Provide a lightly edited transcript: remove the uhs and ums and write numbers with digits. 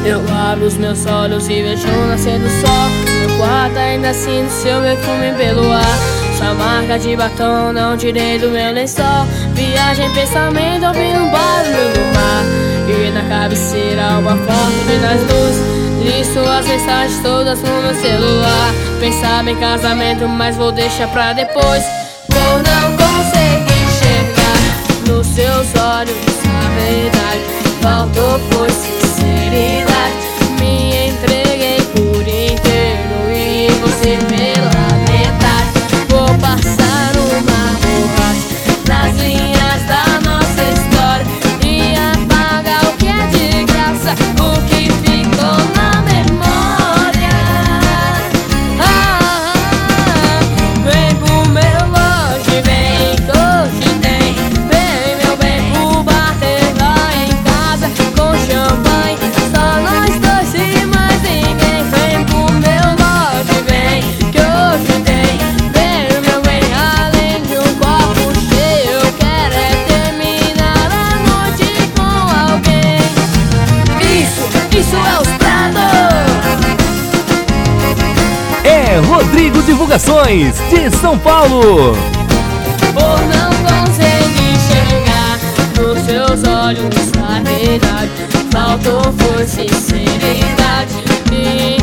Eu abro os meus olhos e vejo o nascer do sol. Meu quarto ainda sinto seu perfume pelo ar. Sua marca de batom não tirei do meu lençol. Viagem em pensamento ouvindo um barulho do mar. E na cabeceira uma foto de nós dois. Li suas mensagens todas no meu celular. Pensava em casamento, mas vou deixar pra depois. Por não conseguir enxergar nos seus olhos a verdade. Faltou foi sinceridade. Me entreguei por inteiro e você pela metade. Vou passar uma borracha nas linhas da nossa história e apagar o que é de graça, o que ficou na memória. Vem pro meu longe, vem que hoje tem. Vem meu bem pro bater lá em casa com champanhe, só nós dois e mais ninguém. Vem pro meu longe, vem que hoje tem. Vem meu bem, além de um copo cheio, eu quero é terminar a noite com alguém. Isso é os Prados. É Rodrigo Divulgações, de São Paulo. Por não conseguir enxergar nos seus olhos a verdade. Faltou foi sinceridade.